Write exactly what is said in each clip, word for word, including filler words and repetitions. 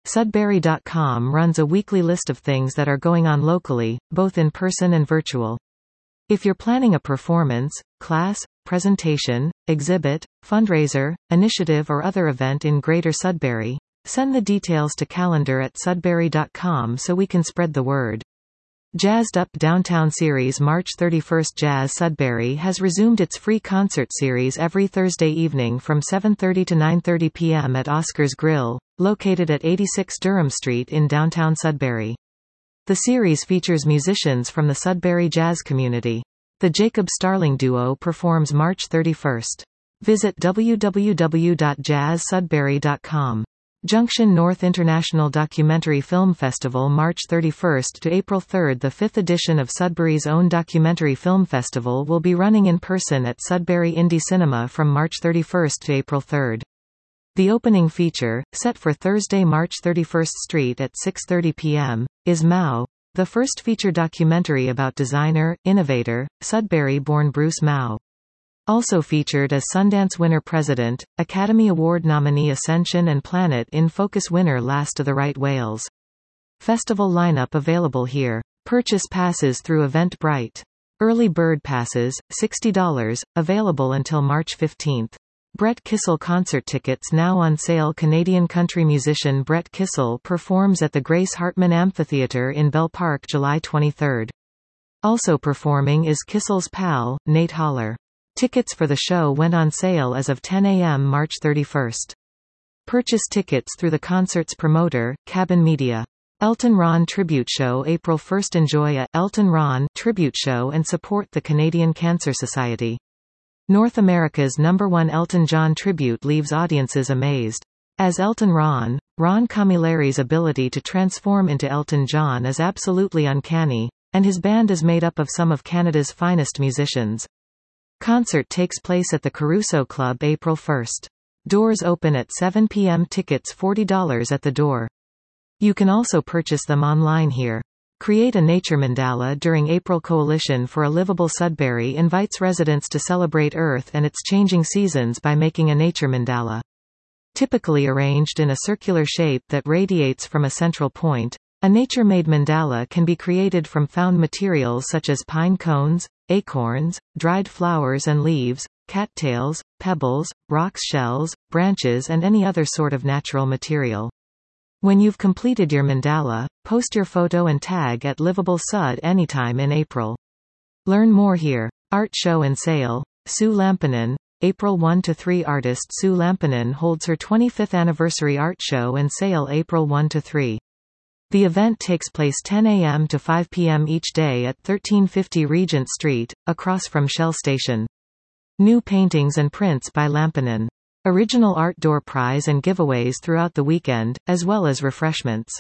Sudbury dot com runs a weekly list of things that are going on locally, both in person and virtual. If you're planning a performance, class, presentation, exhibit, fundraiser, initiative or other event in Greater Sudbury, send the details to calendar at sudbury dot com so we can spread the word. Jazzed Up Downtown Series March thirty-first. Jazz Sudbury has resumed its free concert series every Thursday evening from seven thirty to nine thirty p m at Oscar's Grill, located at eighty-six Durham Street in downtown Sudbury. The series features musicians from the Sudbury jazz community. The Jacob Starling Duo performs March thirty-first. Visit w w w dot jazz sudbury dot com. Junction North International Documentary Film Festival March thirty-first to April third. The fifth edition of Sudbury's own Documentary Film Festival will be running in person at Sudbury Indie Cinema from March thirty-first to April third. The opening feature, set for Thursday, March thirty-first Street at six thirty p m, is Mao, the first feature documentary about designer, innovator, Sudbury-born Bruce Mao. Also featured as Sundance winner President, Academy Award nominee Ascension and Planet in Focus winner Last of the Right Whales. Festival lineup available here. Purchase passes through Eventbrite. Early bird passes, sixty dollars, available until March fifteenth. Brett Kissel concert tickets now on sale. Canadian country musician Brett Kissel performs at the Grace Hartman Amphitheatre in Bell Park July twenty-third. Also performing is Kissel's pal, Nate Holler. Tickets for the show went on sale as of ten a m March thirty-first. Purchase tickets through the concert's promoter, Cabin Media. Elton Ron Tribute Show April first. Enjoy a Elton Ron tribute show and support the Canadian Cancer Society. North America's number one Elton John tribute leaves audiences amazed. As Elton Ron, Ron Camilleri's ability to transform into Elton John is absolutely uncanny, and his band is made up of some of Canada's finest musicians. Concert takes place at the Caruso Club April first. Doors open at seven p m Tickets forty dollars at the door. You can also purchase them online here. Create a nature mandala during April. Coalition for a Livable Sudbury invites residents to celebrate Earth and its changing seasons by making a nature mandala. Typically arranged in a circular shape that radiates from a central point, a nature-made mandala can be created from found materials such as pine cones, acorns, dried flowers and leaves, cattails, pebbles, rocks, shells, branches and any other sort of natural material. When you've completed your mandala, post your photo and tag at Livable Sud anytime in April. Learn more here. Art Show and Sale. Sue Lampinen, April first to three. Artist Sue Lampinen holds her twenty-fifth anniversary art show and sale April first to three. The event takes place ten a m to five p m each day at thirteen fifty Regent Street, across from Shell Station. New paintings and prints by Lampinen. Original art door prize and giveaways throughout the weekend, as well as refreshments.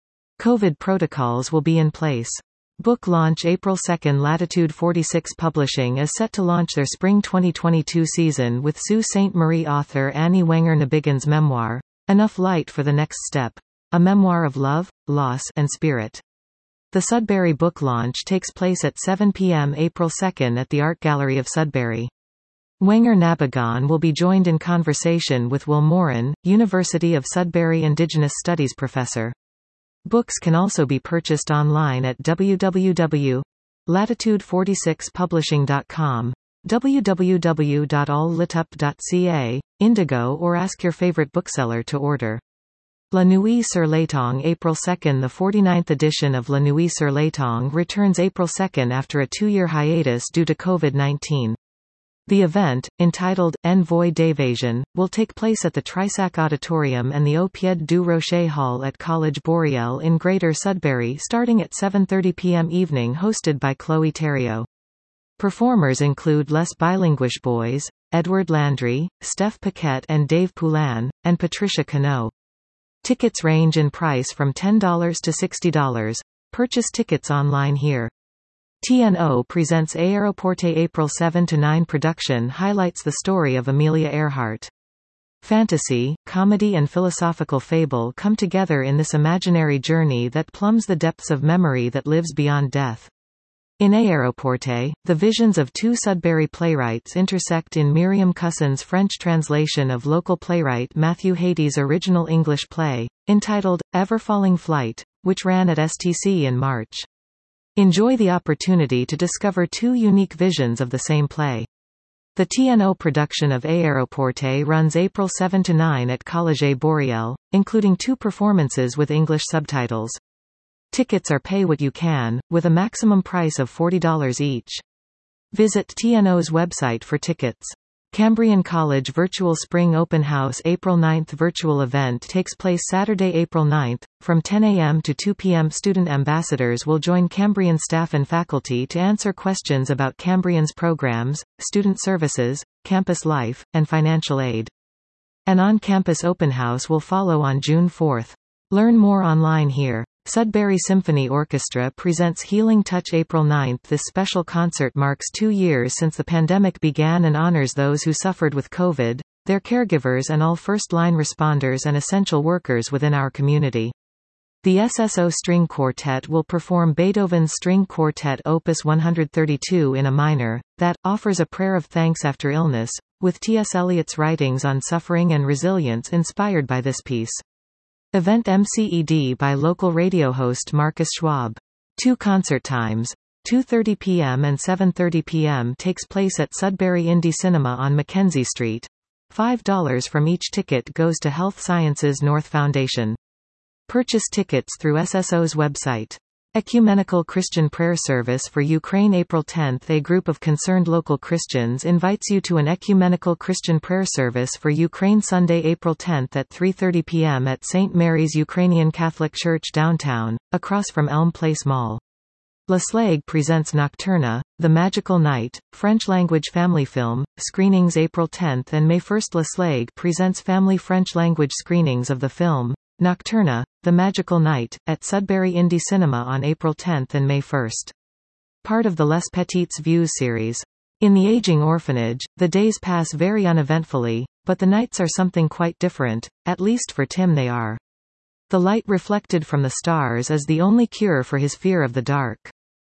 COVID protocols will be in place. Book launch April second. Latitude forty-six Publishing is set to launch their spring twenty twenty-two season with Sault Ste. Marie author Annie Wenger-Nabiggin's memoir, Enough Light for the Next Step. A memoir of love, loss, and spirit. The Sudbury book launch takes place at seven p m April second at the Art Gallery of Sudbury. Wenger-Nabiggon will be joined in conversation with Will Morin, University of Sudbury Indigenous Studies professor. Books can also be purchased online at w w w dot latitude forty-six publishing dot com, w w w dot all lit up dot c a, Indigo or ask your favorite bookseller to order. La Nuit sur l'Étang April second. The forty-ninth edition of La Nuit sur l'Étang returns April second after a two-year hiatus due to COVID nineteen. The event, entitled Envoi d'Évasion, will take place at the Trisac Auditorium and the Au Pied du Rocher Hall at College Boreal in Greater Sudbury starting at seven thirty p m evening, hosted by Chloe Theriault. Performers include Les Bilinguish Boys, Edward Landry, Steph Paquette and Dave Poulin, and Patricia Cano. Tickets range in price from ten dollars to sixty dollars. Purchase tickets online here. T N O presents Aéroporté April seventh to ninth. Production highlights the story of Amelia Earhart. Fantasy, comedy and philosophical fable come together in this imaginary journey that plumbs the depths of memory that lives beyond death. In Aéroporté, the visions of two Sudbury playwrights intersect in Miriam Cussin's French translation of local playwright Matthew Hady's original English play, entitled, Ever-Falling Flight, which ran at S T C in March. Enjoy the opportunity to discover two unique visions of the same play. The T N O production of Aéroporté runs April seventh to ninth at Collège Boréal, including two performances with English subtitles. Tickets are pay what you can, with a maximum price of forty dollars each. Visit T N O's website for tickets. Cambrian College Virtual Spring Open House April ninth virtual event takes place Saturday, April ninth, from ten a m to two p m Student ambassadors will join Cambrian staff and faculty to answer questions about Cambrian's programs, student services, campus life, and financial aid. An on-campus open house will follow on June fourth. Learn more online here. Sudbury Symphony Orchestra presents Healing Touch April ninth. This special concert marks two years since the pandemic began and honors those who suffered with COVID, their caregivers and all first-line responders and essential workers within our community. The S S O String Quartet will perform Beethoven's String Quartet Opus one thirty-two in a minor, that offers a prayer of thanks after illness, with T S Eliot's writings on suffering and resilience inspired by this piece. Event M C E D by local radio host Marcus Schwab. Two concert times, two thirty p m and seven thirty p m takes place at Sudbury Indie Cinema on Mackenzie Street. five dollars from each ticket goes to Health Sciences North Foundation. Purchase tickets through S S O's website. Ecumenical Christian Prayer Service for Ukraine April tenth. A group of concerned local Christians invites you to an ecumenical Christian prayer service for Ukraine Sunday, April tenth at three thirty p m at Saint Mary's Ukrainian Catholic Church downtown, across from Elm Place Mall. La Slague presents Nocturna, The Magical Night, French-language family film, screenings April tenth and May first. La Slague presents family French-language screenings of the film, Nocturna, The Magical Night, at Sudbury Indie Cinema on April tenth and May first. Part of the Les Petites Vues series. In the aging orphanage, the days pass very uneventfully, but the nights are something quite different, at least for Tim they are. The light reflected from the stars is the only cure for his fear of the dark.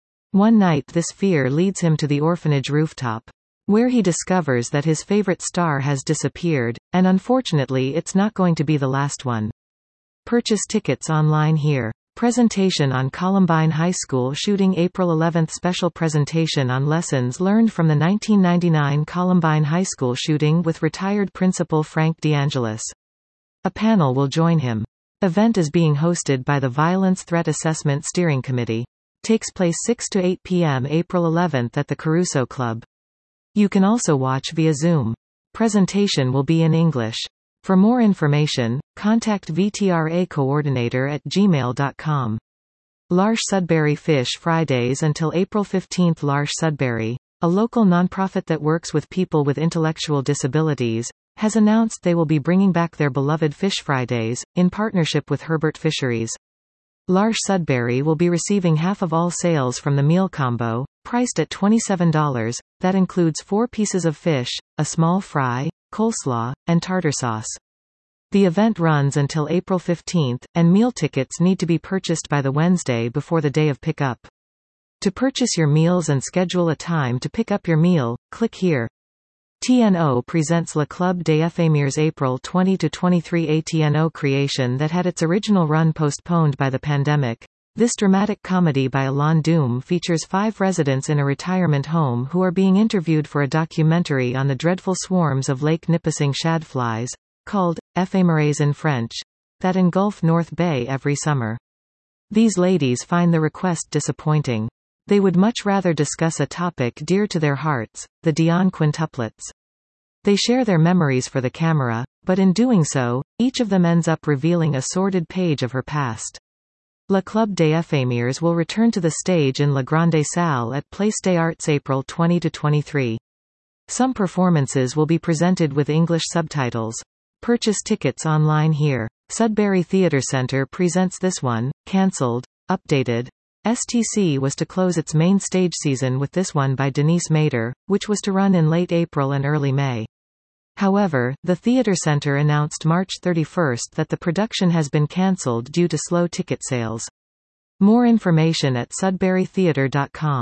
One night this fear leads him to the orphanage rooftop, where he discovers that his favorite star has disappeared, and unfortunately it's not going to be the last one. Purchase tickets online here. Presentation on Columbine High School shooting April eleventh. Special presentation on lessons learned from the nineteen ninety-nine Columbine High School shooting with retired principal Frank DeAngelis. A panel will join him. Event is being hosted by the Violence Threat Assessment Steering Committee. Takes place six to eight p m April eleventh at the Caruso Club. You can also watch via Zoom. Presentation will be in English. For more information, contact V T R A coordinator at gmail dot com. L'Arche Sudbury Fish Fridays until April fifteenth. L'Arche Sudbury, a local nonprofit that works with people with intellectual disabilities, has announced they will be bringing back their beloved Fish Fridays, in partnership with Herbert Fisheries. L'Arche Sudbury will be receiving half of all sales from the meal combo, priced at twenty-seven dollars, that includes four pieces of fish, a small fry, coleslaw, and tartar sauce. The event runs until April fifteenth, and meal tickets need to be purchased by the Wednesday before the day of pickup. To purchase your meals and schedule a time to pick up your meal, click here. T N O presents Le Club des Éphémères April twentieth to twenty-third. A T N O creation that had its original run postponed by the pandemic. This dramatic comedy by Alain Dume features five residents in a retirement home who are being interviewed for a documentary on the dreadful swarms of Lake Nipissing shadflies, called éphémères in French, that engulf North Bay every summer. These ladies find the request disappointing. They would much rather discuss a topic dear to their hearts, the Dion quintuplets. They share their memories for the camera, but in doing so, each of them ends up revealing a sordid page of her past. Le Club des Éphémères will return to the stage in La Grande Salle at Place des Arts April twentieth to twenty-third. Some performances will be presented with English subtitles. Purchase tickets online here. Sudbury Theatre Centre presents This One, cancelled, updated. S T C was to close its main stage season with This One by Denise Mader, which was to run in late April and early May. However, the Theatre Centre announced March thirty-first that the production has been cancelled due to slow ticket sales. More information at sudbury theatre dot com.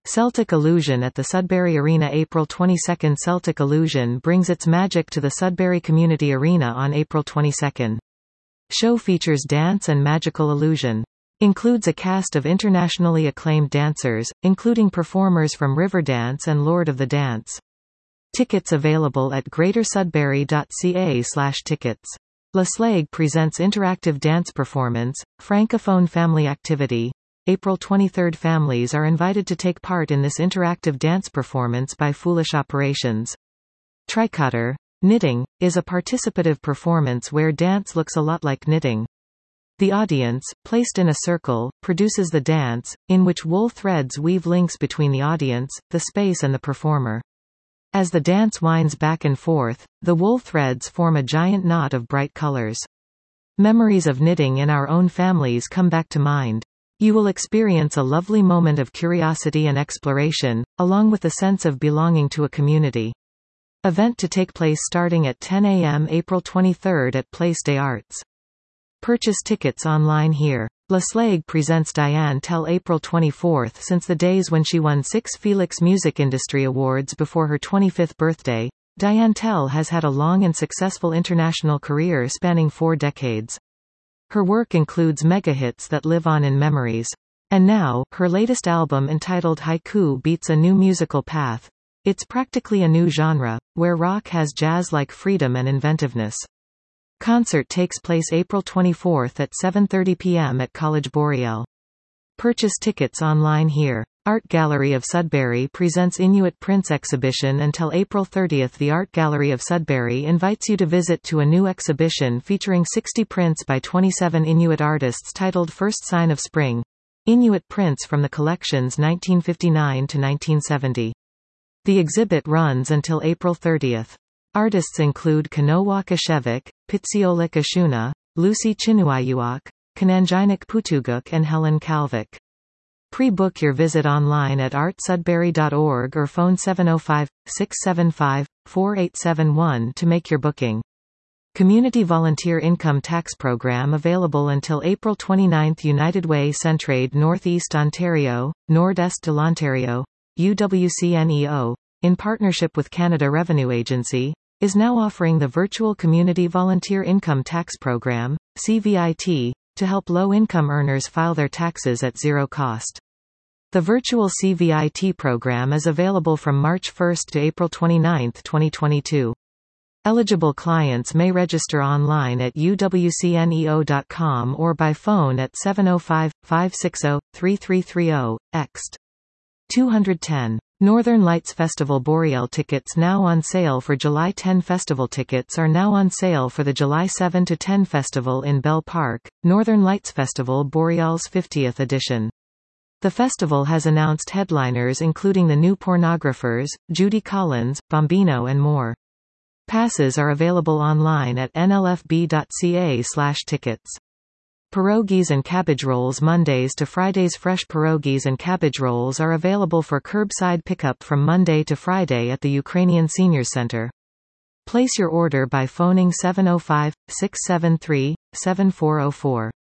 Celtic Illusion at the Sudbury Arena April twenty-second. Celtic Illusion brings its magic to the Sudbury Community Arena on April twenty-second. Show features dance and magical illusion. Includes a cast of internationally acclaimed dancers, including performers from Riverdance and Lord of the Dance. Tickets available at greater sudbury dot c a slash tickets. La Slague presents interactive dance performance, Francophone family activity. April twenty-third. Families are invited to take part in this interactive dance performance by Foolish Operations. Tricotter. Knitting is a participative performance where dance looks a lot like knitting. The audience, placed in a circle, produces the dance, in which wool threads weave links between the audience, the space and the performer. As the dance winds back and forth, the wool threads form a giant knot of bright colors. Memories of knitting in our own families come back to mind. You will experience a lovely moment of curiosity and exploration, along with the sense of belonging to a community. Event to take place starting at ten a m April twenty-third at Place des Arts. Purchase tickets online here. La Slague presents Diane Tell April twenty-fourth. Since the days when she won six Felix Music Industry Awards before her twenty-fifth birthday, Diane Tell has had a long and successful international career spanning four decades. Her work includes mega-hits that live on in memories. And now, her latest album entitled Haiku beats a new musical path. It's practically a new genre, where rock has jazz-like freedom and inventiveness. Concert takes place April twenty-fourth at seven thirty p m at College Boreal. Purchase tickets online here. Art Gallery of Sudbury presents Inuit Prints exhibition until April thirtieth. The Art Gallery of Sudbury invites you to visit to a new exhibition featuring sixty prints by twenty-seven Inuit artists titled First Sign of Spring. Inuit prints from the collections nineteen fifty-nine to nineteen seventy. The exhibit runs until April thirtieth. Artists include Kanowak Ashevik, Pitsiolik Ashuna, Lucy Chinuayuak, Kananjinik Putuguk and Helen Kalvik. Pre-book your visit online at art sudbury dot org or phone seven oh five, six seven five, four eight seven one to make your booking. Community Volunteer Income Tax Program available until April twenty-ninth. United Way Centraide Northeast Ontario, Nord-Est de l'Ontario, U W C N E O, in partnership with Canada Revenue Agency, is now offering the virtual Community Volunteer Income Tax Program, C V I T, to help low-income earners file their taxes at zero cost. The virtual C V I T program is available from March first to April twenty-ninth, twenty twenty-two. Eligible clients may register online at u w c n e o dot com or by phone at seven oh five, five six oh, three three three oh, ext. two ten. Northern Lights Festival Boreal tickets now on sale for July tenth. Festival tickets are now on sale for the July seventh to tenth festival in Bell Park, Northern Lights Festival Boreal's fiftieth edition. The festival has announced headliners including the New Pornographers, Judy Collins, Bombino and more. Passes are available online at n l f b dot c a slash tickets. Pierogies and cabbage rolls Mondays to Fridays. Fresh pierogies and cabbage rolls are available for curbside pickup from Monday to Friday at the Ukrainian Seniors Center. Place your order by phoning seven oh five, six seven three, seven four oh four.